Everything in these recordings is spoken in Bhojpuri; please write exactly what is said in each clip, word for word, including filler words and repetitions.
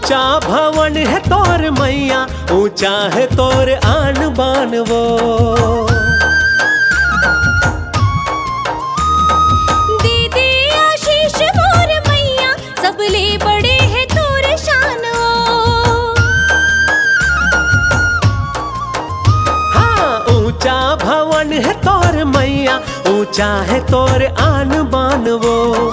ऊंचा भवन है तोर मैया, ऊंचा है तोर आन बान वो। दीदी आशीष मोर मैया, सबले बड़े है तोर शान वो। हाँ ऊंचा भवन है तोर मैया, ऊंचा है तोर आन बान वो।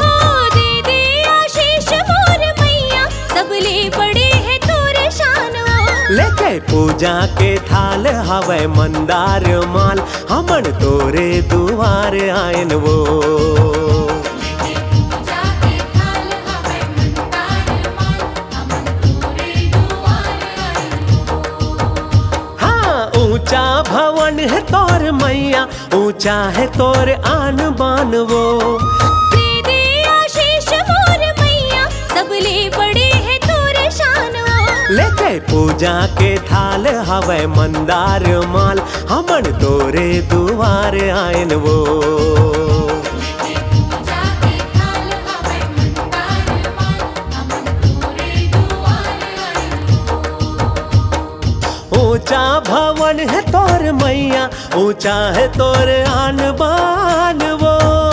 बड़े है तोर शान वो। लेके पूजा के थाल हवे मंदार माल, हमन तोरे दुआर आयन वो। लेके पूजा के थाल हवे मंदार माल, हमन तोरे दुआर आयन वो। हाँ ऊंचा भवन है तोर मैया, ऊंचा है तोर आन बान वो। दीदी आशीष मोर मैया, सबले बड़े है तोर शान वो। लेके पूजा के थाल हवे मंदार माल, हमन तोरे दुआर आयन वो। लेके पूजा के थाल हवे मंदार माल, हमन तोरे दुआर आयन वो। ऊंचा भवन है तोर मैया, ऊंचा है तोर आन बान वो।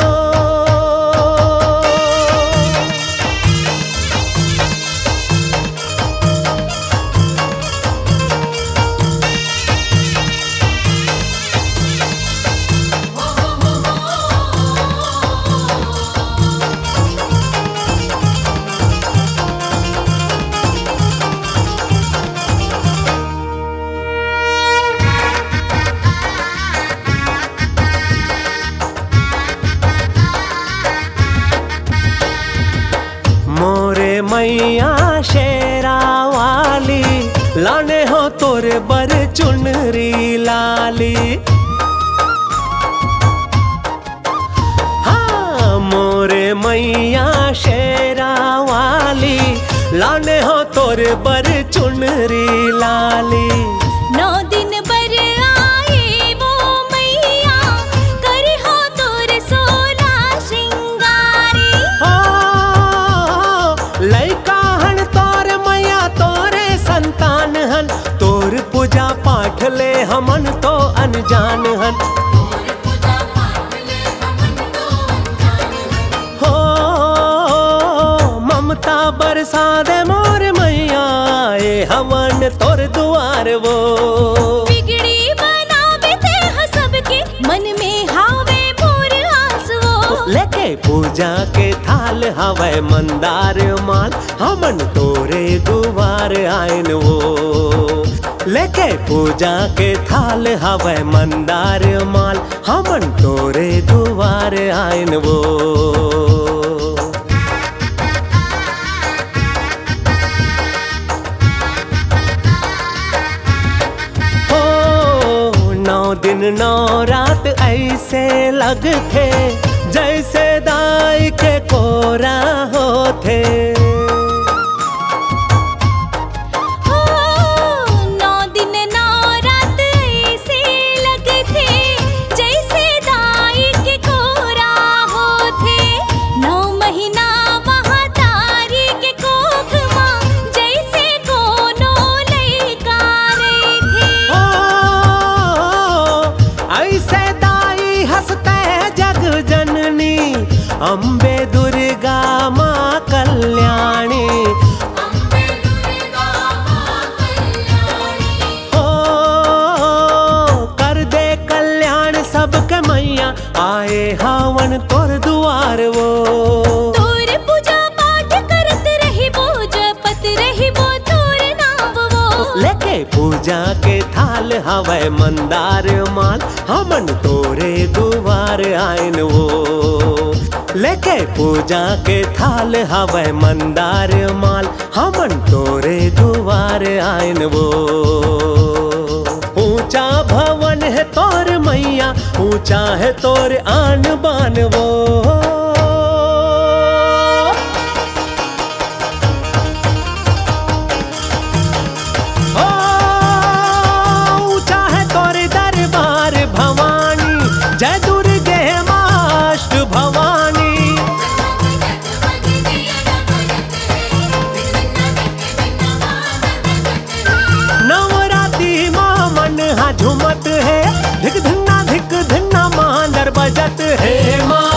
मोरे मैया शेरा वाली, लाने हो तोरे बर चुनरी लाली। हाँ मोरे मैया शेरा वाली, लाने हो तोरे बर चुनरी लाली। नौ दिन बर आए वो मैया, करे हो तोर सोला श्रृंगारी। लइका हन तोर मैया तोरे संतान हन, तोर पूजा पाठ ले हमन तो अनजान हन। हो ममता बरसा दे मोर मैया, आए हमन तोर दुआर वो। बिगड़ी बनावे ते ह सबके, मन में हावे मोर आस वो। लेके पूजा के थाल हवे मंदार माल, हमन तोरे दुआर आयन वो। लेके पूजा के थाल हवे मंदार माल, हमन तोरे दुआर आयन वो। हो नौ दिन नौ रात ऐसे लगथे, जैसे दाई के कोरा होथे। हो नौ दिन नौ रात ऐसे लगथे, जैसे दाई के कोरा होथे। नौ महीना महातारी के कोख मां, जैसे कोनो लइका रहिथे। ऐसे दाई हंसते जग जननी, अम्बे दुर्गा माँ कल्याणी। अम्बे दुर्गा मां कल्याणी। हो कर दे कल्याण सबके मैया, आए हावन तोर दुआर वो। तोर पूजा पाठ करत रही वो, जपत रही वो तोर नाम वो। लेके पूजा के थाल हवे मंदार माल, हमन तोरे दुआर आयन वो। लेके पूजा के थाल हवे मंदार माल, हमन तोरे दुआर आयन वो। ऊंचा भवन है तोर मैया, ऊंचा है तोर आन बान वो। ऊंचा है तोर दरबार भवानी, जय दुर्गे माष्ट भवानी। झूमत है, धिक धिन्ना धिक धिन्ना मांदर बजत है माँ।